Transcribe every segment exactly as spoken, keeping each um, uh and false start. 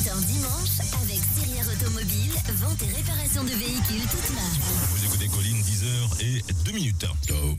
matin dimanche avec Sirière Automobile, vente et réparation de véhicules toutes marques. Vous écoutez Colline, dix heures et deux minutes. Ciao.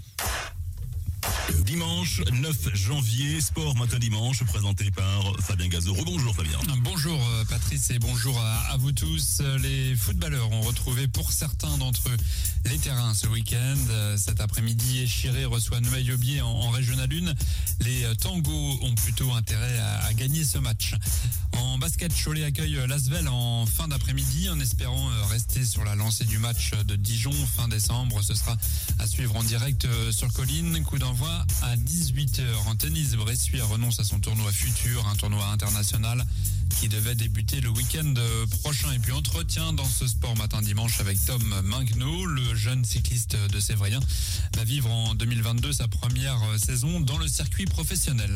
Dimanche neuf janvier, Sport Matin Dimanche, présenté par Fabien Gazot. Rebonjour Fabien. Bonjour Patrice et bonjour à, à vous tous. Les footballeurs ont retrouvé pour certains d'entre eux les terrains ce week-end. Cet après-midi, Échiré reçoit Noailles-Aubier en, en Régional un. Les Tangos ont plutôt intérêt à, à gagner ce match. En basket, Cholet accueille l'Asvel en fin d'après-midi en espérant rester sur la lancée du match de Dijon fin décembre. Ce sera à suivre en direct sur Colline. Coup d'envoi à dix-huit heures. En tennis, Bressuire renonce à son tournoi futur, un tournoi international qui devait débuter le week-end prochain. Et puis entretien dans ce Sport Matin Dimanche avec Tom Mingnaud, le jeune cycliste de Sévrien, va vivre en deux mille vingt-deux sa première saison dans le circuit professionnel.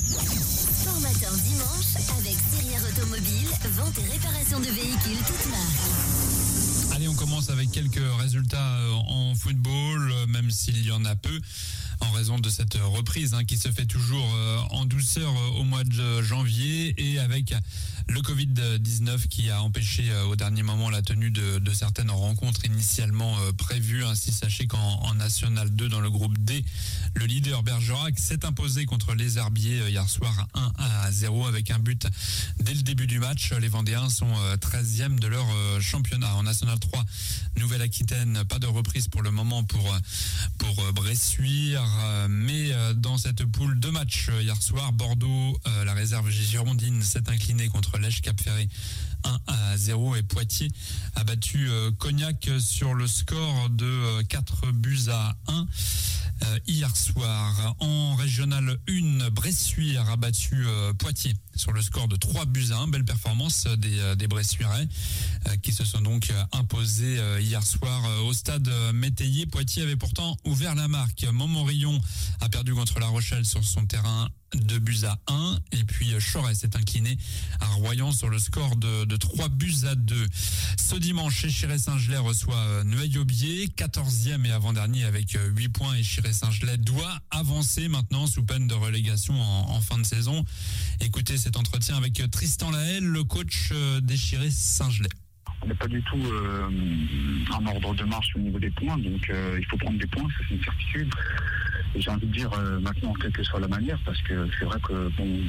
Sport Matin Dimanche avec Sirière Automobile, vente et réparation de véhicules toutes marques. Allez, on commence avec quelques résultats en football, même s'il y en a peu, en raison de cette reprise hein, qui se fait toujours euh, en douceur euh, au mois de janvier et avec le covid dix-neuf qui a empêché euh, au dernier moment la tenue de, de certaines rencontres initialement euh, prévues. Ainsi, sachez qu'en en National deux, dans le groupe D, le leader Bergerac s'est imposé contre les Herbiers euh, hier soir un à zéro avec un but dès le début du match. Les Vendéens sont euh, treizième de leur euh, championnat. En National trois, Nouvelle-Aquitaine, pas de reprise pour le moment pour, pour euh, Bressuire. Mais dans cette poule de matchs hier soir, Bordeaux, euh, la réserve girondine, s'est inclinée contre Lèche Cap-Ferré un à zéro et Poitiers a battu euh, Cognac sur le score de euh, quatre buts à un euh, hier soir. En Régional un, Bressuire a battu euh, Poitiers sur le score de trois buts à un. Belle performance des, euh, des Bressuirais euh, qui se sont donc euh, imposés euh, hier soir euh, au stade euh, Métayer. Poitiers avait pourtant ouvert la marque. Montmorillon a perdu contre La Rochelle sur son terrain deux buts à un. Et puis Choret s'est incliné à Royan sur le score de, de trois buts à deux. Ce dimanche, Échiré-Saint-Gelais reçoit Noailles-Aubier, quatorzième et avant-dernier avec huit points. Échiré-Saint-Gelais doit avancer maintenant sous peine de relégation en, en fin de saison. Écoutez cet entretien avec Tristan Laëlle, le coach d'Échiré-Saint-Gelais. On n'est pas du tout euh, en ordre de marche au niveau des points, donc euh, il faut prendre des points, ça c'est une certitude. Et j'ai envie de dire euh, maintenant, quelle que soit la manière, parce que c'est vrai que bon,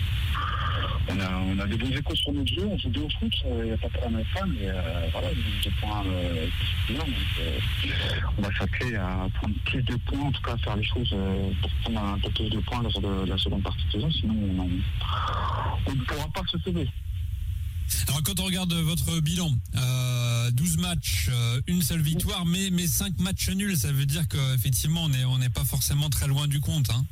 on a, on a des bons échos sur notre jeu, on joue bien au foot, il n'y a pas de problème avec ça, mais euh, voilà, des points euh, bien, donc euh, on va s'atteler à prendre plus de points, en tout cas à faire les choses euh, pour prendre un peu plus de points lors de la seconde partie de saison, sinon on, on ne pourra pas se sauver. Alors quand on regarde votre bilan, euh, douze matchs, euh, une seule victoire, mais, mais cinq matchs nuls, ça veut dire qu'effectivement on n'est on n'est pas forcément très loin du compte. Hein.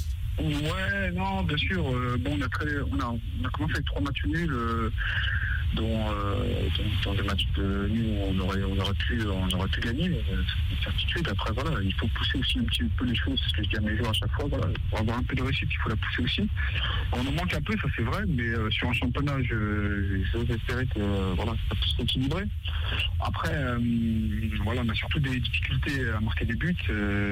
Ouais, non, bien sûr. Euh, bon, on a, très, on, a, on a commencé avec trois matchs nuls, euh, dont, euh, dans des matchs de nuls où on aurait, on aurait pu, on aurait pu gagner, mais c'est une certitude. Après, voilà, il faut pousser aussi un petit peu les choses, c'est ce que je dis à mes joueurs à chaque fois. Voilà, pour avoir un peu de réussite, il faut la pousser aussi. On en manque un peu, ça c'est vrai, mais euh, sur un championnat, je, j'ose espérer que euh, voilà, ça puisse s'équilibrer. Après, euh, voilà, on a surtout des difficultés à marquer des buts.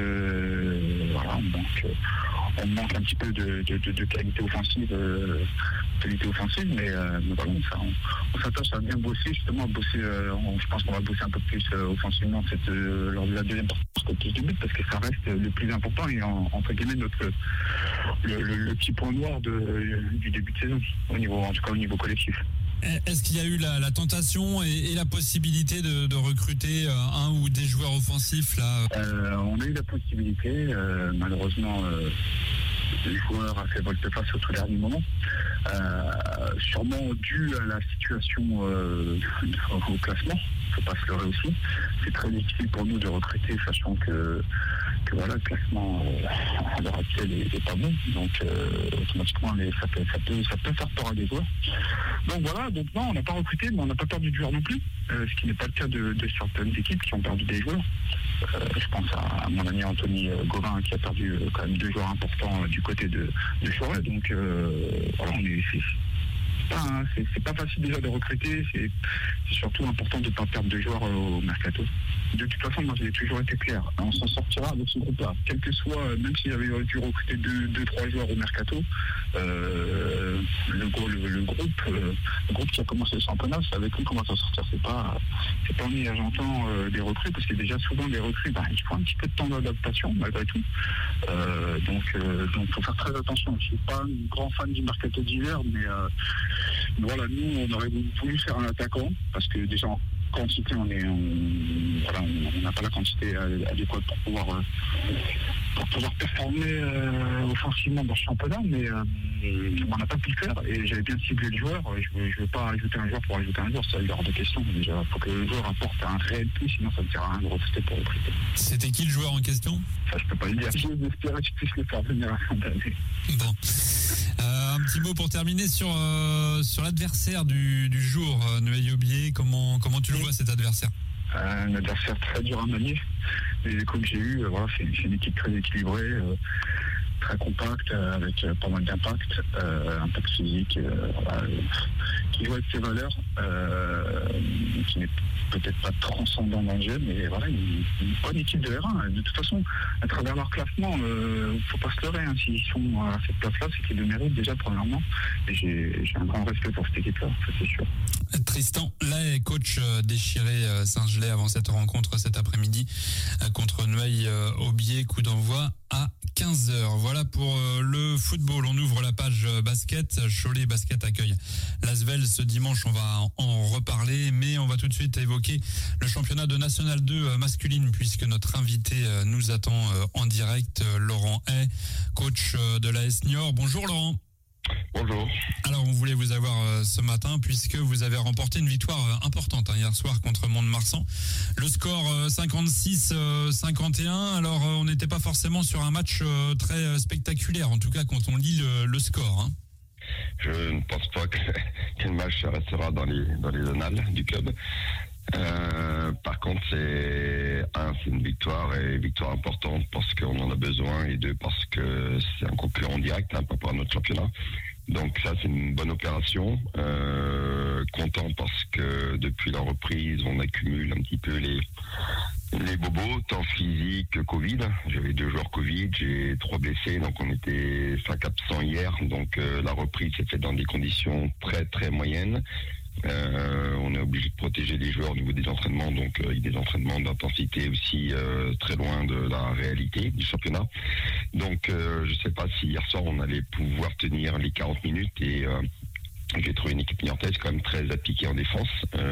Euh, voilà, on manque, on manque un petit peu de, de, de, de qualité offensive, euh, qualité offensive, mais, euh, mais voilà, ça, on, on s'attache à bien bosser, justement, à bosser. Euh, on, je pense qu'on va bosser un peu plus euh, offensivement cette, euh, lors de la deuxième partie, plus de buts, parce que ça reste le plus important et en, entre guillemets notre le, le, le petit point noir de, du début de saison, au niveau, en tout cas au niveau collectif. Est-ce qu'il y a eu la, la tentation et, et la possibilité de, de recruter euh, un ou des joueurs offensifs là euh, On a eu la possibilité, euh, malheureusement. Euh, les joueurs a fait volte-face au tout dernier moment, euh, sûrement dû à la situation euh, au classement, il ne faut pas se leurrer aussi. C'est très difficile pour nous de recruter, sachant que, que voilà, le classement euh, à l'heure actuelle n'est pas bon, donc euh, automatiquement les, ça, peut, ça, peut, ça peut faire peur à des joueurs. Donc voilà, donc non, on n'a pas recruté, mais on n'a pas perdu de joueurs non plus, euh, ce qui n'est pas le cas de, de certaines équipes qui ont perdu des joueurs. Euh, je pense à, à mon ami Anthony Gauvin qui a perdu euh, quand même deux joueurs importants euh, du côté de, de Choret. Donc euh, voilà, on est, c'est, pas, hein, c'est, c'est pas facile déjà de recruter, c'est, c'est surtout important de ne pas perdre de joueurs au mercato. De toute façon, moi j'ai toujours été clair, on s'en sortira avec ce groupe-là, quel que soit, même s'il avait dû recruter deux, deux, trois joueurs au mercato, euh, le, le, le groupe, euh, le groupe qui a commencé le championnat, c'est avec lui qu'on va s'en sortir. C'est pas, c'est pas en y agentant euh, des recrues, parce que déjà souvent des recrues, bah, il faut un petit peu de temps d'adaptation malgré tout. Euh, donc, euh, donc, faut faire très attention. Je suis pas un grand fan du mercato d'hiver, mais euh, voilà, nous, on aurait voulu faire un attaquant, parce que déjà en quantité, on est, on, voilà, on n'a pas la quantité adéquate pour pouvoir, euh, pour pouvoir performer euh, offensivement dans ce championnat, mais euh, on n'a pas pu le faire, et j'avais bien ciblé le joueur. Je ne veux pas ajouter un joueur pour ajouter un joueur, ça il y aura de questions. Déjà, il faut que le joueur apporte un réel plus, sinon ça ne sert à rien de recruter pour recruter. C'était qui le joueur en question? Ça, je peux pas le dire. J'ose espérer que je puisse le faire venir à la fin d'année. Bon. Euh, un petit mot pour terminer sur, euh, sur l'adversaire du, du jour, euh, Noël Aubier. Comment, comment tu le vois, cet adversaire? Euh, un adversaire très dur à manier. Les échos que j'ai eus, euh, voilà, c'est, c'est une équipe très équilibrée, euh, très compacte, euh, avec euh, pas mal d'impact, euh, impact physique, euh, voilà, euh, qui joue avec ses valeurs, euh, qui n'est peut-être pas transcendant dans le jeu, mais voilà, une, une bonne équipe de R un. De toute façon, à travers leur classement, il euh, ne faut pas se leurrer. Hein. S'ils sont à cette place-là, c'est qu'ils le méritent déjà, premièrement. Et j'ai, j'ai un grand respect pour cette équipe-là, ça c'est sûr. Tristan Lahaye, coach déchiré Saint-Gelais avant cette rencontre cet après-midi contre Noël Aubier, coup d'envoi à quinze heures. Voilà pour le football. On ouvre la page basket. Cholet Basket accueille l'Asvel ce dimanche. On va en reparler, mais on va tout de suite évoquer le championnat de National deux masculine, puisque notre invité nous attend en direct, Laurent Hay, coach de l'A S Niort. Bonjour Laurent. Bonjour. Alors, on voulait vous avoir euh, ce matin puisque vous avez remporté une victoire euh, importante hein, hier soir contre Mont-de-Marsan. Le score euh, cinquante-six cinquante et un. Alors, euh, on n'était pas forcément sur un match euh, très euh, spectaculaire, en tout cas quand on lit le, le score. Hein. Je ne pense pas que, que le match restera dans les, dans les annales du club. Euh, par contre, c'est un, c'est une victoire et une victoire importante parce qu'on en a besoin, et deux, parce que c'est un concurrent direct hein, par rapport à notre championnat. Donc ça, c'est une bonne opération. Euh, content parce que depuis la reprise, on accumule un petit peu les les bobos, tant physique que Covid. J'avais deux joueurs Covid, j'ai trois blessés, donc on était cinq absents hier. Donc euh, la reprise s'est faite dans des conditions très très moyennes. Euh, on est obligé de protéger les joueurs au niveau des entraînements, donc euh, il y a des entraînements d'intensité aussi euh, très loin de la réalité du championnat. Donc euh, je ne sais pas si hier soir on allait pouvoir tenir les quarante minutes, et euh, j'ai trouvé une équipe niortaise quand même très appliquée en défense.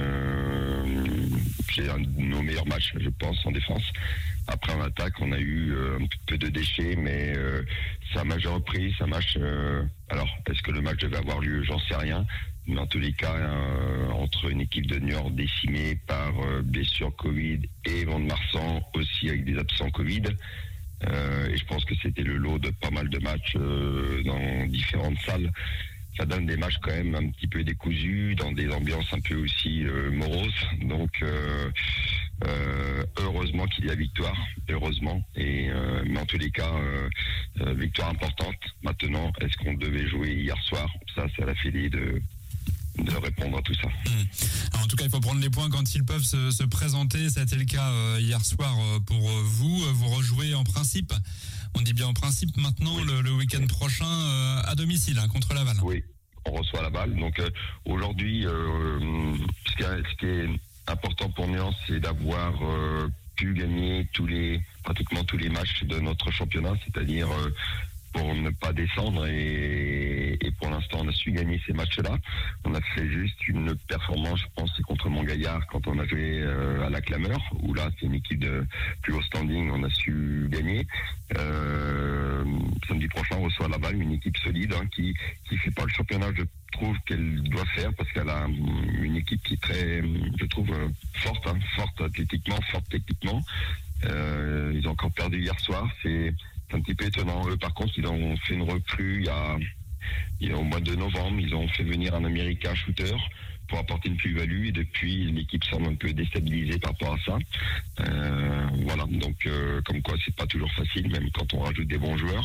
Euh, c'est un de nos meilleurs matchs, je pense, en défense. Après en attaque, on a eu euh, un peu de déchets, mais euh, c'est un match de reprise, c'est un match... Euh, alors, est-ce que le match devait avoir lieu? J'en sais rien. Mais en tous les cas, euh, entre une équipe de Niort décimée par euh, blessure Covid et Mont-de-Marsan aussi avec des absents Covid, euh, et je pense que c'était le lot de pas mal de matchs euh, dans différentes salles. Ça donne des matchs quand même un petit peu décousus, dans des ambiances un peu aussi euh, moroses. Donc euh, euh, heureusement qu'il y a victoire, heureusement. Et euh, mais en tous les cas, euh, euh, victoire importante. Maintenant, est-ce qu'on devait jouer hier soir? Ça, c'est à la Fédé de de répondre à tout ça. Mmh. Alors, en tout cas, il faut prendre les points quand ils peuvent se, se présenter. Ça a été le cas euh, hier soir euh, pour euh, vous. Vous rejouez en principe, on dit bien en principe maintenant, oui. le, le week-end prochain euh, à domicile hein, contre Laval. Oui, on reçoit Laval. Donc euh, aujourd'hui, euh, ce, qui est, ce qui est important pour nous, c'est d'avoir euh, pu gagner tous les, pratiquement tous les matchs de notre championnat, c'est-à-dire euh, pour ne pas descendre, et, et pour l'instant on a su gagner ces matchs-là. On a fait juste une performance, je pense, c'est contre Montgaillard quand on a joué euh, à la Clameur, où là c'est une équipe de plus haut standing, on a su gagner. Euh, samedi prochain on reçoit Laval, une équipe solide hein, qui qui fait pas le championnat, je trouve qu'elle doit faire, parce qu'elle a une équipe qui est très, je trouve, forte, hein, forte athlétiquement, forte techniquement. Euh, ils ont encore perdu hier soir, c'est C'est un petit peu étonnant. Eux, par contre, ils ont fait une recrue il y a, il y a au mois de novembre. Ils ont fait venir un Américain shooter pour apporter une plus-value. Et depuis, l'équipe semble un peu déstabilisée par rapport à ça. Euh, voilà. Donc, euh, comme quoi, c'est pas toujours facile, même quand on rajoute des bons joueurs.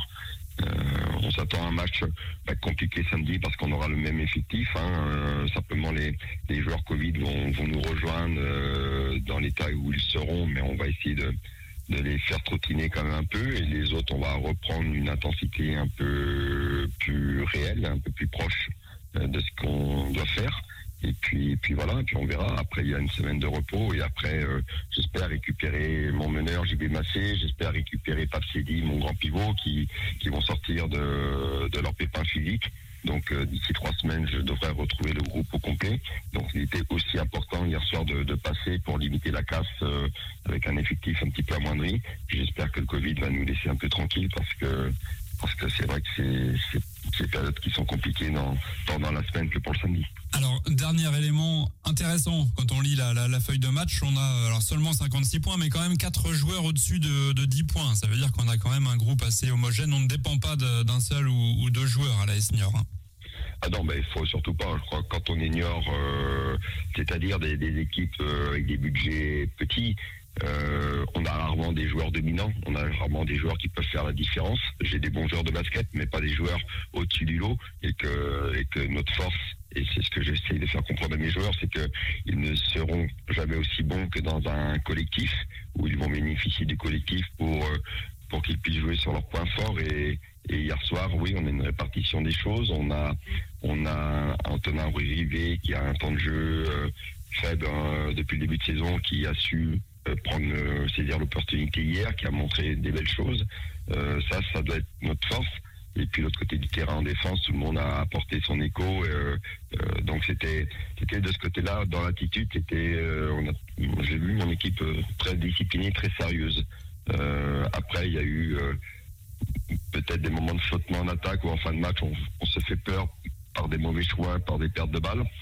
Euh, on s'attend à un match bah, compliqué samedi parce qu'on aura le même effectif. Hein. Euh, simplement, les, les joueurs Covid vont, vont nous rejoindre euh, dans l'état où ils seront, mais on va essayer de, de les faire trottiner quand même un peu. Et les autres, on va reprendre une intensité un peu plus réelle, un peu plus proche euh, de ce qu'on doit faire. Et puis, et puis voilà, et puis on verra. Après, il y a une semaine de repos et après, euh, j'espère récupérer mon meneur J B Massé, j'espère récupérer Pape Sedi, mon grand pivot, qui, qui vont sortir de, de leur pépin physique. Donc euh, d'ici trois semaines, je devrais retrouver le groupe au complet. Donc il était aussi important hier soir de, de passer pour limiter la casse euh, avec un effectif un petit peu amoindri. J'espère que le Covid va nous laisser un peu tranquille parce que parce que c'est vrai que c'est, c'est, c'est des périodes qui sont compliquées dans, pendant la semaine que pour le samedi. Alors, dernier élément intéressant, quand on lit la, la, la feuille de match, on a alors seulement cinquante-six points, mais quand même quatre joueurs au-dessus de, de dix points. Ça veut dire qu'on a quand même un groupe assez homogène. On ne dépend pas de, d'un seul ou, ou deux joueurs à l'A S Niort. Hein. Ah non, mais il faut surtout pas. Je crois que quand on ignore, euh, c'est-à-dire des, des équipes euh, avec des budgets petits, Euh, on a rarement des joueurs dominants, on a rarement des joueurs qui peuvent faire la différence. J'ai des bons joueurs de basket, mais pas des joueurs au-dessus du lot, et que, et que notre force, et c'est ce que j'essaie de faire comprendre à mes joueurs, c'est qu'ils ne seront jamais aussi bons que dans un collectif, où ils vont bénéficier du collectif pour, pour qu'ils puissent jouer sur leurs points forts. Et, et hier soir, oui, on a une répartition des choses. On a, on a Antonin Rivet qui a un temps de jeu euh, faible euh, depuis le début de saison, qui a su Euh, prendre euh, saisir l'opportunité hier, qui a montré des belles choses. Euh, ça, ça doit être notre force. Et puis l'autre côté du terrain en défense, tout le monde a apporté son écho. Euh, euh, donc c'était, c'était de ce côté-là, dans l'attitude, c'était, euh, on a, j'ai vu mon équipe euh, très disciplinée, très sérieuse. Euh, après, il y a eu euh, peut-être des moments de flottement en attaque ou en fin de match, on, on se fait peur par des mauvais choix, par des pertes de balles.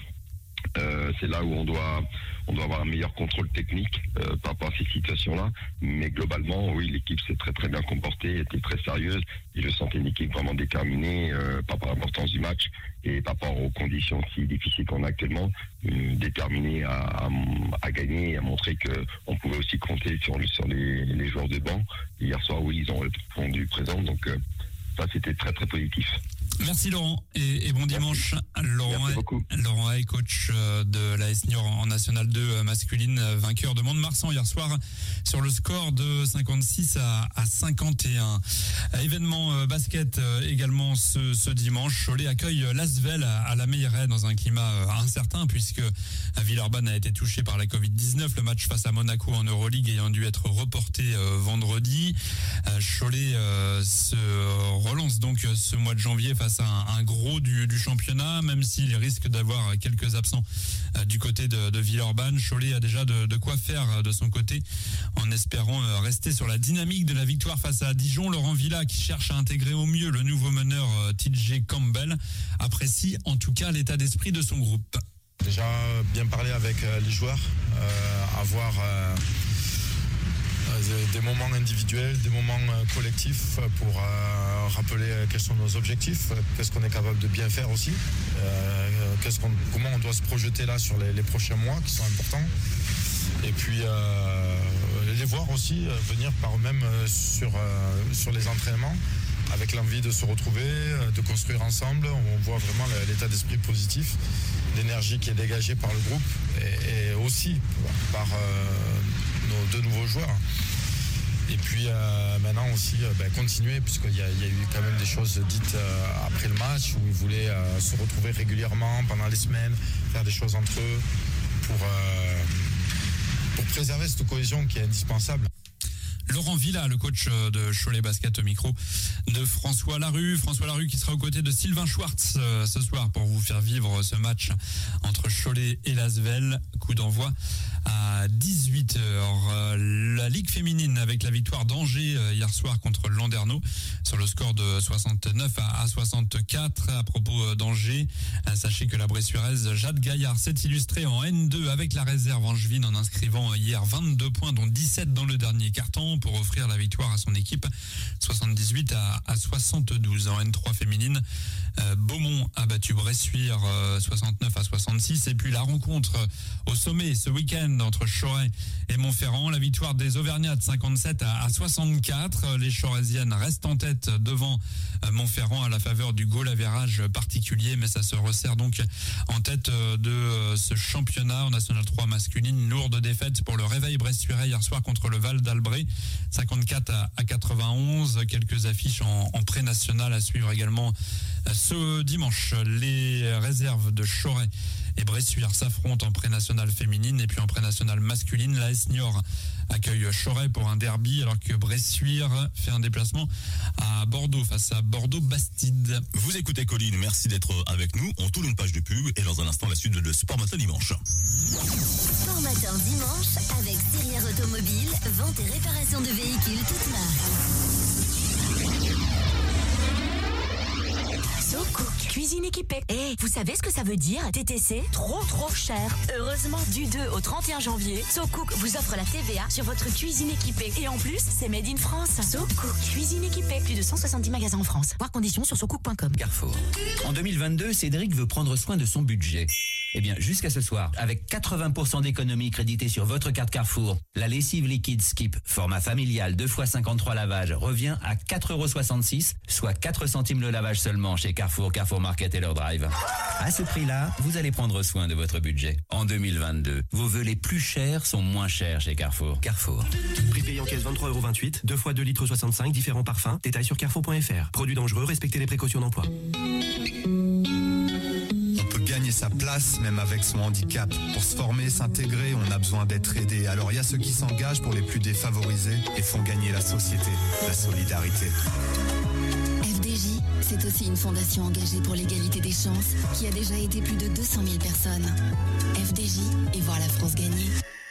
Euh, c'est là où on doit on doit avoir un meilleur contrôle technique euh, par rapport à ces situations-là. Mais globalement, oui, l'équipe s'est très très bien comportée, était très sérieuse. Et je sentais une équipe vraiment déterminée euh, par rapport à l'importance du match et par rapport aux conditions si difficiles qu'on a actuellement, euh, déterminée à, à, à gagner et à montrer qu'on pouvait aussi compter sur, sur les, les joueurs de banc. Et hier soir, oui, ils ont répondu présent. Donc euh, ça, c'était très très positif. Merci Laurent et, et bon dimanche. Merci. Laurent, Merci beaucoup. Laurent est coach de l'A S Niort en National deux masculine, vainqueur de Mont-de-Marsan hier soir sur le score de cinquante-six à cinquante et un. Événement basket également ce, ce dimanche. Cholet accueille l'Asvel à la Meilleraie dans un climat incertain puisque Villeurbanne a été touché par la covid dix-neuf. Le match face à Monaco en Euroleague ayant dû être reporté vendredi. Cholet se relance donc ce mois de janvier face à un, un gros du, du championnat, même s'il risque d'avoir quelques absents euh, du côté de, de Villeurbanne. Cholet a déjà de, de quoi faire euh, de son côté, en espérant euh, rester sur la dynamique de la victoire face à Dijon. Laurent Villa, qui cherche à intégrer au mieux le nouveau meneur euh, T J Campbell, apprécie en tout cas l'état d'esprit de son groupe. Déjà bien parler avec euh, les joueurs, euh, avoir euh, des moments individuels, des moments collectifs pour euh, rappeler quels sont nos objectifs, qu'est-ce qu'on est capable de bien faire aussi, euh, qu'est-ce qu'on, comment on doit se projeter là sur les, les prochains mois qui sont importants. Et puis euh, les voir aussi euh, venir par eux-mêmes sur, euh, sur les entraînements avec l'envie de se retrouver, de construire ensemble. On voit vraiment l'état d'esprit positif, l'énergie qui est dégagée par le groupe et, et aussi par euh, nos deux nouveaux joueurs. Et puis euh, maintenant aussi euh, ben, continuer, puisqu'il y a, il y a eu quand même des choses dites euh, après le match où ils voulaient euh, se retrouver régulièrement pendant les semaines, faire des choses entre eux pour, euh, pour préserver cette cohésion qui est indispensable. Laurent Villa, le coach de Cholet Basket au micro de François Larue. François Larue qui sera aux côtés de Sylvain Schwartz euh, ce soir pour vous faire vivre ce match entre Cholet et l'Asvel. Coup d'envoi à dix-huit heures. Euh, la Ligue féminine avec la victoire d'Angers euh, hier soir contre Landerneau sur le score de soixante-neuf à soixante-quatre. À propos d'Angers, euh, sachez que la Bressuiraise Jade Gaillard s'est illustrée en N deux avec la réserve angevine en inscrivant hier vingt-deux points, dont dix-sept dans le dernier carton, pour offrir la victoire à son équipe, soixante-dix-huit à soixante-douze. En N trois féminine, euh, Beaumont a battu Bressuire euh, soixante-neuf à soixante-six. Et puis la rencontre au sommet ce week-end entre entre Choret et Montferrand. La victoire des Auvergnats de cinquante-sept à soixante-quatre. Les Chorésiennes restent en tête devant Montferrand à la faveur du goal average particulier, mais ça se resserre donc en tête de ce championnat en National trois masculine. Lourde défaite pour le Réveil Bressuiret hier soir contre le Val d'Albret, cinquante-quatre à quatre-vingt-onze. Quelques affiches en, en pré-national à suivre également ce dimanche. Les réserves de Choret et Bressuire s'affrontent en pré-nationale féminine, et puis en pré-nationale masculine, la S Niort accueille Choret pour un derby, alors que Bressuire fait un déplacement à Bordeaux face à Bordeaux-Bastide. Vous écoutez Colline, merci d'être avec nous. On tourne une page de pub et dans un instant la suite de Sport Matin Dimanche. Sport Matin Dimanche avec Thirière Automobile, vente et réparation de véhicules toute marque. SoCook, cuisine équipée. Eh, hey, vous savez ce que ça veut dire T T C? Trop trop cher. Heureusement, du deux au trente et un janvier, SoCook vous offre la T V A sur votre cuisine équipée. Et en plus, c'est made in France. SoCook, cuisine équipée. Plus de cent soixante-dix magasins en France. Voir conditions sur socook point com. Carrefour. En deux mille vingt-deux, Cédric veut prendre soin de son budget. Eh bien, jusqu'à ce soir, avec quatre-vingts pour cent d'économie créditée sur votre carte Carrefour, la lessive liquide Skip, format familial, deux fois cinquante-trois lavages, revient à quatre euros soixante-six, soit quatre centimes le lavage seulement chez Carrefour, Carrefour Market et leur drive. À ce prix-là, vous allez prendre soin de votre budget. En deux mille vingt-deux, vos vœux les plus chers sont moins chers chez Carrefour. Carrefour. Prix payé en caisse vingt-trois euros vingt-huit, deux fois deux litres soixante-cinq, différents parfums. Détails sur carrefour point f r. Produits dangereux, respectez les précautions d'emploi. Gagner sa place, même avec son handicap. Pour se former, s'intégrer, on a besoin d'être aidé. Alors il y a ceux qui s'engagent pour les plus défavorisés et font gagner la société, la solidarité. F D J, c'est aussi une fondation engagée pour l'égalité des chances qui a déjà aidé plus de deux cent mille personnes. F D J et voir la France gagner.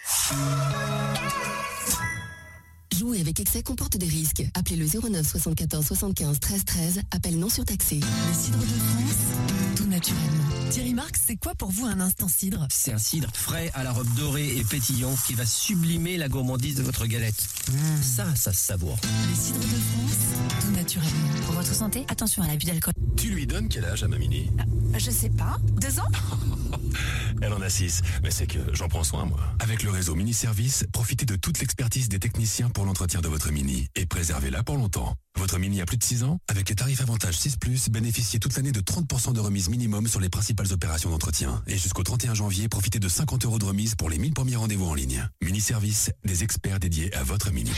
Jouer avec excès comporte des risques. Appelez le zéro neuf soixante-quatorze soixante-quinze treize treize. Appel non surtaxé. Le cidre de France, tout naturellement. Thierry Marx, c'est quoi pour vous un instant cidre? C'est un cidre frais à la robe dorée et pétillant qui va sublimer la gourmandise de votre galette. Mmh. Ça, ça se savoure. Le cidre de France, tout naturellement. Pour votre santé, attention à l'abus d'alcool. Tu lui donnes quel âge à ma Mini? euh, Je sais pas. Deux ans? Elle en a six, mais c'est que j'en prends soin, moi. Avec le réseau Mini Service, profitez de toute l'expertise des techniciens pour l'entretien de votre Mini et préservez-la pour longtemps. Votre Mini a plus de six ans? Avec les tarifs avantages six plus, bénéficiez toute l'année de trente pour cent de remise minimum sur les principales opérations d'entretien. Et jusqu'au trente et un janvier, profitez de cinquante euros de remise pour les mille premiers rendez-vous en ligne. Mini Service, des experts dédiés à votre Mini.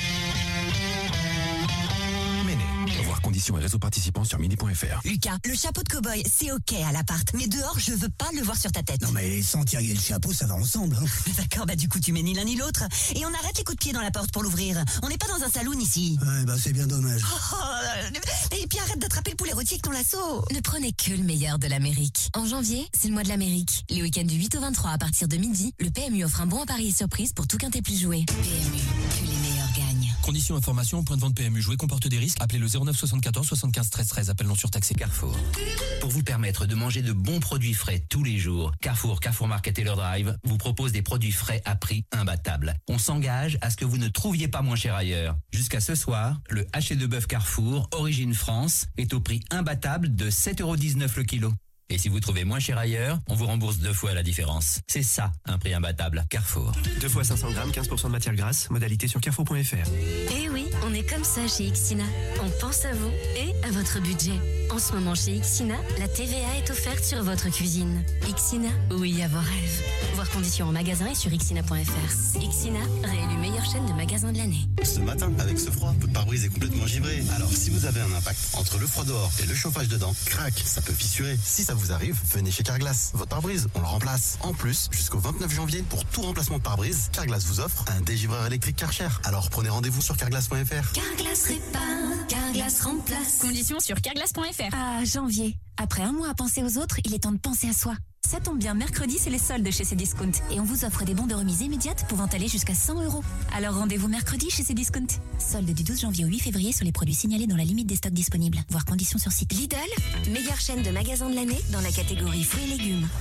Voir conditions et réseaux participants sur mini point f r. Lucas, le chapeau de cow-boy, c'est ok à l'appart, mais dehors, je veux pas le voir sur ta tête. Non mais sans tirer le chapeau, ça va ensemble. Hein. D'accord, bah du coup, tu mets ni l'un ni l'autre. Et on arrête les coups de pied dans la porte pour l'ouvrir. On n'est pas dans un saloon ici. Ouais, bah c'est bien dommage. Oh, et puis arrête d'attraper le poulet rôti avec ton lasso. Ne prenez que le meilleur de l'Amérique. En janvier, c'est le mois de l'Amérique. Les week-ends du huit au vingt-trois à partir de midi, le P M U offre un bon à parier surprise pour tout quintet plus joué. P M U, que les meilleurs gagnent. Conditions, informations, point de vente P M U. Jouer comporte des risques. Appelez le zéro neuf soixante-quatorze soixante-quinze treize treize. Appel non surtaxé. Carrefour. Pour vous permettre de manger de bons produits frais tous les jours, Carrefour, Carrefour Market et leur drive vous propose des produits frais à prix imbattable. On s'engage à ce que vous ne trouviez pas moins cher ailleurs. Jusqu'à ce soir, le haché de bœuf Carrefour, origine France, est au prix imbattable de sept euros dix-neuf le kilo. Et si vous trouvez moins cher ailleurs, on vous rembourse deux fois la différence. C'est ça, un prix imbattable. Carrefour. deux fois cinq cents grammes, quinze pour cent de matière grasse. Modalité sur carrefour point f r. Eh oui, on est comme ça chez Ixina. On pense à vous et à votre budget. En ce moment chez Ixina, la T V A est offerte sur votre cuisine. Ixina, oui à vos rêves. Voir conditions en magasin et sur ixina point f r. Ixina, réélu meilleure chaîne de magasins de l'année. Ce matin, avec ce froid, votre pare-brise est complètement givré. Alors si vous avez un impact entre le froid dehors et le chauffage dedans, crac, ça peut fissurer. Si ça vous arrive, venez chez Carglass. Votre pare-brise, on le remplace. En plus, jusqu'au vingt-neuf janvier, pour tout remplacement de pare-brise, Carglass vous offre un dégivreur électrique Karcher. Alors prenez rendez-vous sur carglass point f r. Carglass répare, Carglass remplace. Conditions sur carglass point f r. Ah, janvier. Après un mois à penser aux autres, il est temps de penser à soi. Ça tombe bien, mercredi, c'est les soldes chez Cdiscount. Et on vous offre des bons de remise immédiate pouvant aller jusqu'à cent euros. Alors rendez-vous mercredi chez Cdiscount. Soldes du douze janvier au huit février sur les produits signalés dans la limite des stocks disponibles. Voir conditions sur site. Lidl, meilleure chaîne de magasins de l'année dans la catégorie fruits et légumes.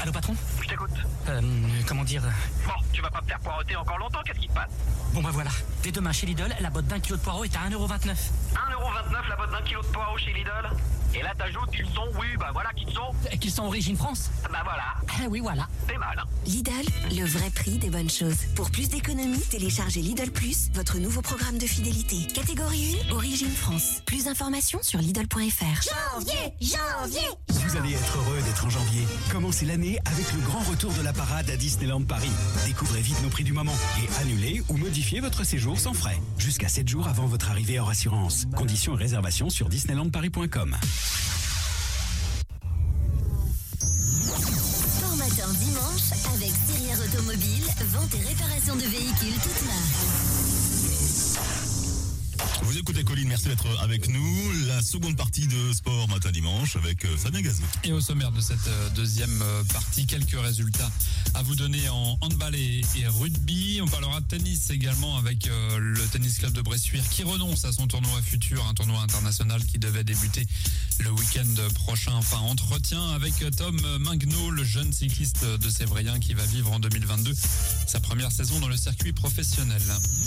Allô patron ? Je t'écoute. Euh, comment dire ? Bon, tu vas pas me faire poireauter encore longtemps, qu'est-ce qui te passe ? Bon bah voilà, dès demain chez Lidl, la botte d'un kilo de poireaux est à un euro vingt-neuf. un euro vingt-neuf la botte d'un kilo de poireaux chez Lidl ? Et là t'ajoutes qu'ils sont, oui, bah voilà, qu'ils sont. Qu'ils sont origine France ? Bah voilà. Ah oui, voilà. C'est mal, hein. Lidl, le vrai prix des bonnes choses. Pour plus d'économies, téléchargez Lidl Plus, votre nouveau programme de fidélité. Catégorie un, origine France. Plus d'informations sur Lidl point F R. Janvier, janvier. Vous allez être heureux d'être en janvier. Commencez l'année avec le grand retour de la parade à Disneyland Paris. Découvrez vite nos prix du moment et annulez ou modifiez votre séjour sans frais. Jusqu'à sept jours avant votre arrivée hors assurance. Conditions et réservations sur disneyland paris point com. Sport matin dimanche avec Sirière Automobile, vente et réparation de véhicules toute marque. Vous écoutez Colline, merci d'être avec nous. La seconde partie de Sport Matin Dimanche avec Fabien Gazou. Et au sommaire de cette deuxième partie, quelques résultats à vous donner en handball et, et rugby. On parlera de tennis également avec euh, le tennis club de Bressuire qui renonce à son tournoi futur, un tournoi international qui devait débuter le week-end prochain. Enfin, entretien avec Tom Mingnaud, le jeune cycliste de Sévrien qui va vivre en deux mille vingt-deux sa première saison dans le circuit professionnel.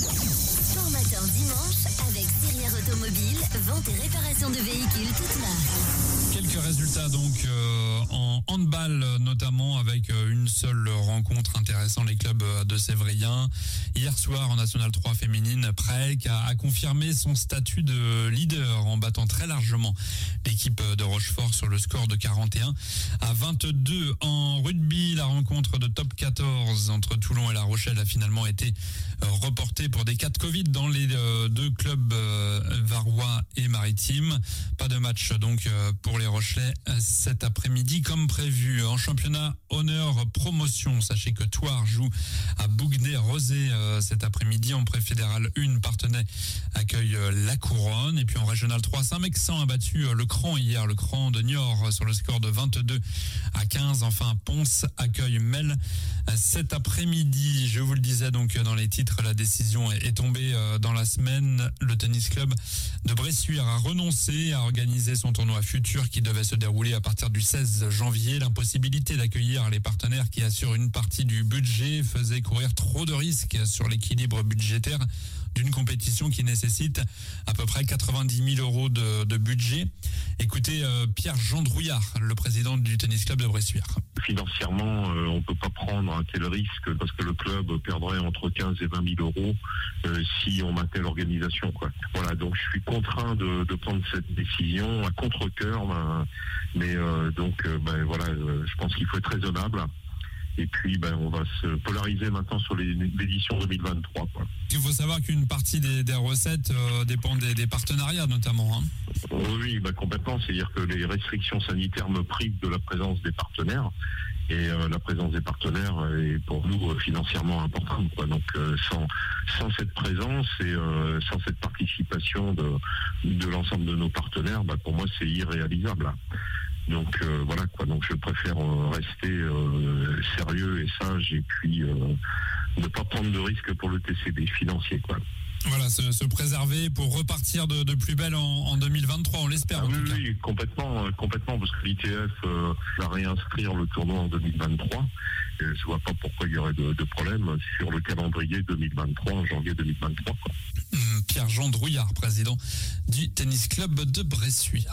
Sport Matin Dimanche avec Sirière Automobile, vente et réparation de véhicules toute marque. Quelques résultats donc euh, en handball notamment avec euh, une seule rencontre intéressant, les clubs de Sévrien. Hier soir en National trois féminine, Praec a, a confirmé son statut de leader en battant très largement l'équipe de Rochefort sur le score de quarante et un à vingt-deux. En rugby, la rencontre de top quatorze entre Toulon et La Rochelle a finalement été euh, reportée pour des cas de Covid dans les euh, deux clubs euh, varois et maritimes. Pas de match donc euh, pour les Rochelais cet après-midi comme prévu. En championnat honneur promotion, sachez que Thouars joue à Bouguenais-Rosé euh, cet après-midi. En pré-fédéral un, Partenay accueille euh, la Couronne. Et puis en régional trois, Saint-Mexan a battu euh, le Cran hier, le Cran de Niort euh, sur le score de vingt-deux à quinze. Enfin, Ponce accueille Mel euh, cet après-midi. Je vous le disais donc dans les titres, la décision est, est tombée euh, dans la semaine. Le tennis club de Bressuire a renoncé à organiser son tournoi futur qui devait se dérouler à partir du seize janvier. L'impossibilité d'accueillir les partenaires qui assurent une partie du budget faisait courir trop de risques sur l'équilibre budgétaire d'une compétition qui nécessite à peu près quatre-vingt-dix mille euros de, de budget. Écoutez euh, Pierre-Jean Drouillard, le président du tennis club de Bressuire. Financièrement, euh, on ne peut pas prendre un tel risque parce que le club perdrait entre quinze et vingt mille euros euh, si on maintenait l'organisation, quoi. Voilà, donc je suis contraint de, de prendre cette décision à contre-cœur, ben, mais euh, donc euh, ben, voilà, euh, je pense qu'il faut être raisonnable. Et puis, ben, on va se polariser maintenant sur les, l'édition deux mille vingt-trois. Quoi. Il faut savoir qu'une partie des, des recettes euh, dépend des, des partenariats, notamment. Hein. Oui, ben, complètement. C'est-à-dire que les restrictions sanitaires me privent de la présence des partenaires. Et euh, la présence des partenaires est pour nous euh, financièrement importante, quoi. Donc, euh, sans, sans cette présence et euh, sans cette participation de, de l'ensemble de nos partenaires, ben, pour moi, c'est irréalisable. Donc euh, voilà quoi, donc je préfère euh, rester euh, sérieux et sage et puis euh, ne pas prendre de risques pour le T C B financier, quoi. Voilà, se, se préserver pour repartir de, de plus belle en, en deux mille vingt-trois, on l'espère. Ah, oui, oui, complètement, euh, complètement, parce que l'I T F euh, va réinscrire le tournoi en deux mille vingt-trois. Et je vois pas pourquoi il y aurait de, de problème sur le calendrier deux mille vingt-trois, en janvier deux mille vingt-trois. Quoi. Pierre-Jean Drouillard, président du tennis club de Bressuire.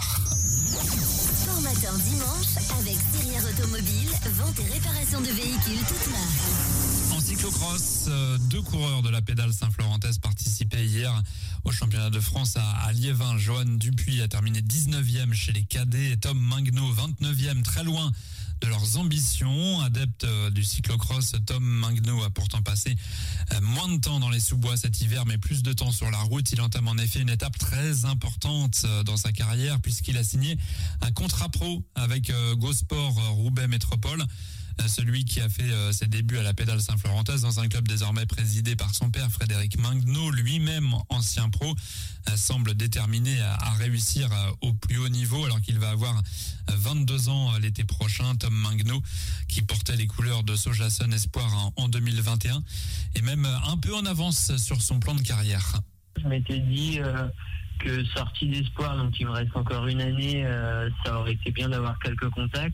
Sport matin dimanche avec Sirière Automobile, vente et réparation de véhicules toute marque. En cyclocross, deux coureurs de la pédale Saint-Florentaise participaient hier au championnat de France à, à Liévin. Johan Dupuis a terminé dix-neuvième chez les cadets et Tom Mingnaud vingt-neuvième, très loin de leurs ambitions. Adepte du cyclocross, Tom Mingnaud a pourtant passé moins de temps dans les sous-bois cet hiver, mais plus de temps sur la route. Il entame en effet une étape très importante dans sa carrière puisqu'il a signé un contrat pro avec Go-Sport Roubaix Métropole. Celui qui a fait ses débuts à la pédale Saint-Florentaise dans un club désormais présidé par son père Frédéric Mingnaud, lui-même ancien pro, semble déterminé à réussir au plus haut niveau alors qu'il va avoir vingt-deux ans l'été prochain. Tom Mingnaud qui portait les couleurs de Sojason Espoir en deux mille vingt et un et même un peu en avance sur son plan de carrière. Je m'étais dit euh, que sortie d'Espoir, donc il me reste encore une année, euh, ça aurait été bien d'avoir quelques contacts.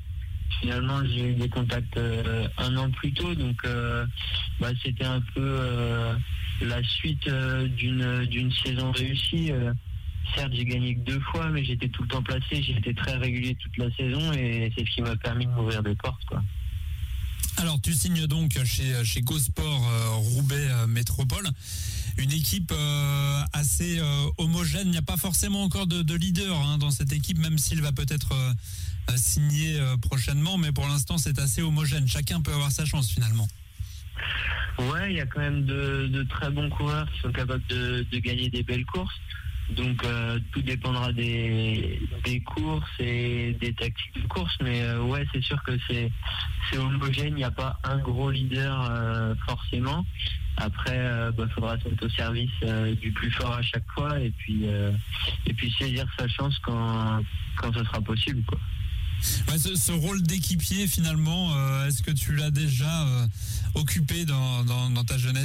finalement j'ai eu des contacts euh, un an plus tôt, donc euh, bah, c'était un peu euh, la suite euh, d'une d'une saison réussie. Euh, certes, j'ai gagné que deux fois, mais j'étais tout le temps placé, j'étais très régulier toute la saison et c'est ce qui m'a permis de m'ouvrir des portes, quoi. Alors, tu signes donc chez, chez GoSport euh, Roubaix euh, Métropole, une équipe euh, assez euh, homogène. Il n'y a pas forcément encore de, de leader hein, dans cette équipe, même s'il va peut-être euh, signer euh, prochainement, mais pour l'instant, c'est assez homogène. Chacun peut avoir sa chance finalement. Ouais, il y a quand même de, de très bons coureurs qui sont capables de, de gagner des belles courses. Donc euh, tout dépendra des, des courses et des tactiques de course, mais euh, ouais, c'est sûr que c'est, c'est homogène, il n'y a pas un gros leader euh, forcément. Après, il euh, bah, faudra être au service euh, du plus fort à chaque fois et puis, euh, et puis saisir sa chance quand, quand ce sera possible, quoi. Ouais, ce, ce rôle d'équipier finalement, euh, est-ce que tu l'as déjà euh, occupé dans, dans, dans ta jeunesse ?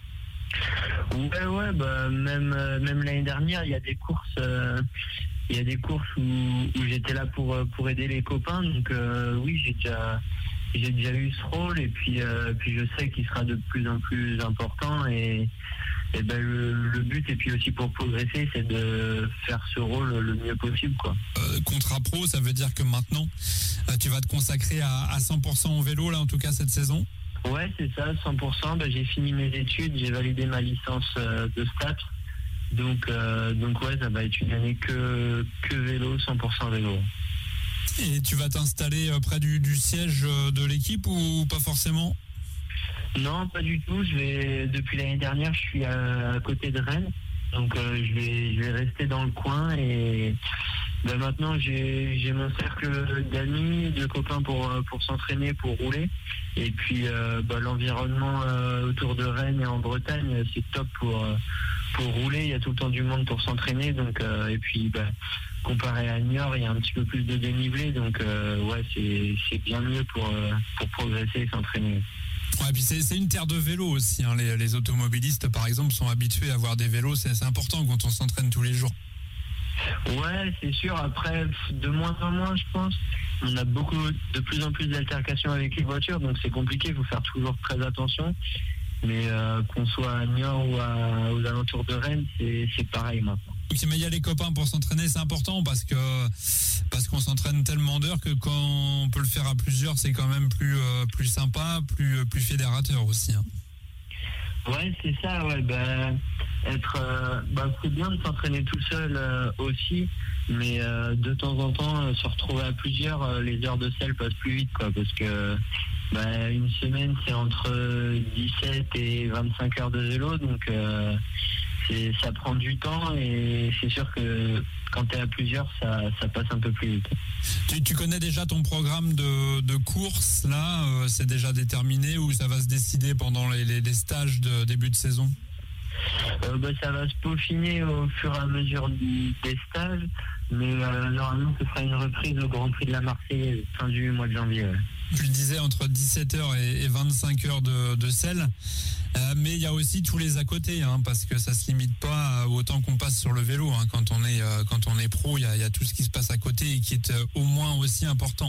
Ouais, ouais, bah, même, euh, même l'année dernière, il y a des courses, euh, il y a des courses où, où j'étais là pour, pour aider les copains. Donc euh, oui, j'ai déjà, j'ai déjà eu ce rôle et puis, euh, puis je sais qu'il sera de plus en plus important et, et ben le, le but et puis aussi pour progresser, c'est de faire ce rôle le mieux possible, quoi. Euh, contrat pro, ça veut dire que maintenant, euh, tu vas te consacrer à, à cent pour cent au vélo là, en tout cas cette saison. Ouais, c'est ça, cent pour cent. Bah, j'ai fini mes études, j'ai validé ma licence euh, de stats. Donc, euh, donc ouais, ça va être une année que, que vélo, cent pour cent vélo. Et tu vas t'installer près du, du siège de l'équipe ou pas forcément ? Non, pas du tout. Je vais, depuis l'année dernière, je suis à, à côté de Rennes. Donc euh, je, vais, je vais rester dans le coin et ben, maintenant j'ai, j'ai mon cercle d'amis, de copains pour, pour s'entraîner, pour rouler. Et puis euh, ben, l'environnement euh, autour de Rennes et en Bretagne, c'est top pour, pour rouler. Il y a tout le temps du monde pour s'entraîner. Donc, euh, et puis ben, comparé à Niort, il y a un petit peu plus de dénivelé. Donc euh, ouais, c'est, c'est bien mieux pour, pour progresser et s'entraîner. Ouais, puis c'est, c'est une terre de vélo aussi. Hein. Les, les automobilistes, par exemple, sont habitués à avoir des vélos. C'est, c'est important quand on s'entraîne tous les jours. Ouais, c'est sûr. Après, de moins en moins, je pense. On a beaucoup, de plus en plus d'altercations avec les voitures, donc c'est compliqué. Il faut faire toujours très attention. Mais euh, qu'on soit à Niort ou à, aux alentours de Rennes, c'est, c'est pareil maintenant. Ok, mais il y a les copains pour s'entraîner, c'est important parce que parce qu'on s'entraîne tellement d'heures que quand on peut le faire à plusieurs, c'est quand même plus euh, plus sympa, plus plus fédérateur aussi. Hein. Ouais, c'est ça. Ouais, bah, être, euh, bah, c'est bien de s'entraîner tout seul euh, aussi, mais euh, de temps en temps, euh, se retrouver à plusieurs, euh, les heures de selle passent plus vite, quoi, parce que bah, une semaine, c'est entre dix-sept et vingt-cinq heures de vélo, donc. Euh, C'est, ça prend du temps et c'est sûr que quand tu es à plusieurs, ça, ça passe un peu plus vite. Tu, tu connais déjà ton programme de, de course, là euh, c'est déjà déterminé ou ça va se décider pendant les, les, les stages de début de saison ? euh, bah, Ça va se peaufiner au fur et à mesure des stages, mais euh, normalement ce sera une reprise au Grand Prix de la Marseillaise fin du mois de janvier. Ouais. Tu le disais, entre dix-sept heures et vingt-cinq heures de, de selle. Euh, mais il y a aussi tous les à côté, hein, parce que ça se limite pas au temps qu'on passe sur le vélo. Hein. Quand on est euh, quand on est pro, il y a, y a tout ce qui se passe à côté et qui est euh, au moins aussi important.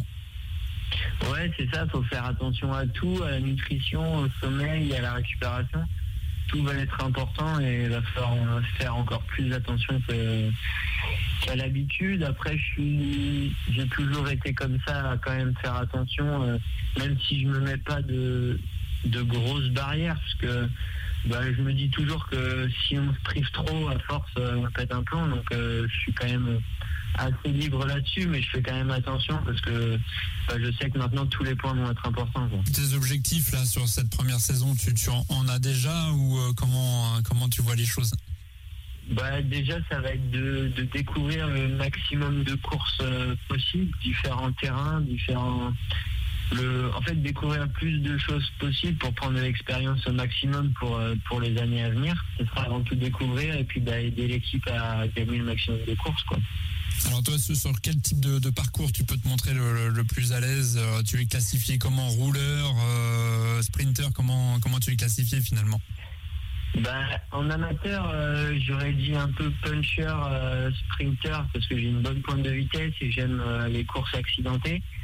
Ouais, c'est ça. Faut faire attention à tout, à la nutrition, au sommeil, à la récupération. Tout va être important et il va falloir faire encore plus attention que, qu'à l'habitude. Après, je suis, j'ai toujours été comme ça à quand même faire attention, euh, même si je me mets pas de de grosses barrières, parce que bah, je me dis toujours que si on se prive trop, à force, on pète un plomb, donc euh, je suis quand même assez libre là-dessus, mais je fais quand même attention, parce que bah, je sais que maintenant, tous les points vont être importants, quoi. Tes objectifs, là, sur cette première saison, tu, tu en, en as déjà, ou euh, comment, comment tu vois les choses ? Bah, déjà, ça va être de, de découvrir le maximum de courses euh, possibles, différents terrains, différents... Le, en fait, découvrir plus de choses possibles pour prendre de l'expérience au maximum pour, pour les années à venir. Ce sera avant tout découvrir et puis bah, aider l'équipe à gagner le maximum de courses, quoi. Alors toi, sur quel type de, de parcours tu peux te montrer le, le, le plus à l'aise ? Tu es classifié comment ? Rouleur, euh, sprinter, comment, comment tu es classifié finalement ? Bah, en amateur, euh, j'aurais dit un peu puncher, euh, sprinter, parce que j'ai une bonne pointe de vitesse et j'aime euh, les courses accidentées.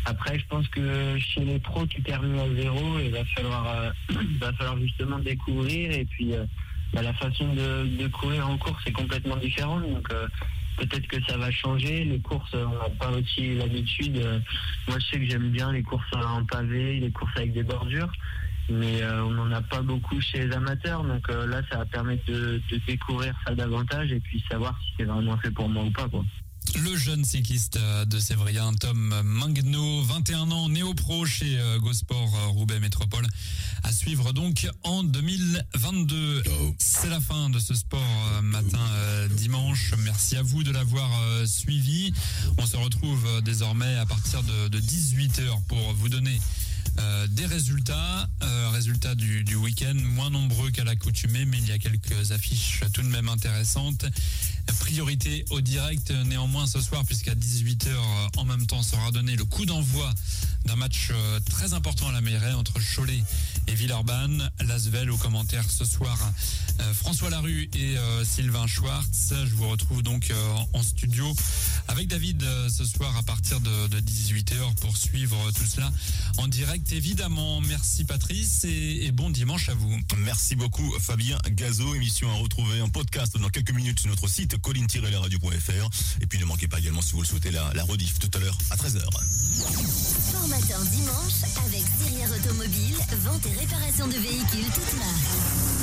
Après, je pense que chez les pros qui terminent à zéro, il va falloir, euh, va falloir justement découvrir. Et puis, euh, bah, la façon de, de courir en course est complètement différente. Donc, euh, peut-être que ça va changer. Les courses, on n'a pas aussi l'habitude. Euh, moi, je sais que j'aime bien les courses en pavé, les courses avec des bordures. Mais euh, on n'en a pas beaucoup chez les amateurs. Donc euh, là, ça va permettre de, de découvrir ça davantage et puis savoir si c'est vraiment fait pour moi ou pas, quoi. Le jeune cycliste de Sévrien, Tom Mingno, vingt et un ans, néo-pro chez Gosport Roubaix Métropole, à suivre donc en deux mille vingt-deux. C'est la fin de ce sport matin dimanche. Merci à vous de l'avoir suivi. On se retrouve désormais à partir de, de dix-huit heures pour vous donner Euh, des résultats, euh, résultats du, du week-end, moins nombreux qu'à l'accoutumée, mais il y a quelques affiches tout de même intéressantes. Priorité au direct néanmoins ce soir, puisqu'à dix-huit heures en même temps sera donné le coup d'envoi d'un match euh, très important à la Mairie entre Cholet et Villeurbanne. L'Asvel au commentaire ce soir, euh, François Larue et euh, Sylvain Schwartz. Je vous retrouve donc euh, en studio avec David euh, ce soir à partir de, de dix-huit heures pour suivre tout cela en direct. Évidemment, merci Patrice et, et bon dimanche à vous. Merci beaucoup Fabien Gazo. Émission à retrouver en podcast dans quelques minutes sur notre site colline tiret les radios point f r. Et puis ne manquez pas également, si vous le souhaitez, la, la rediff tout à l'heure à treize heures. Sport matin dimanche avec Sirière Automobile, vente et réparation de véhicules toute marque.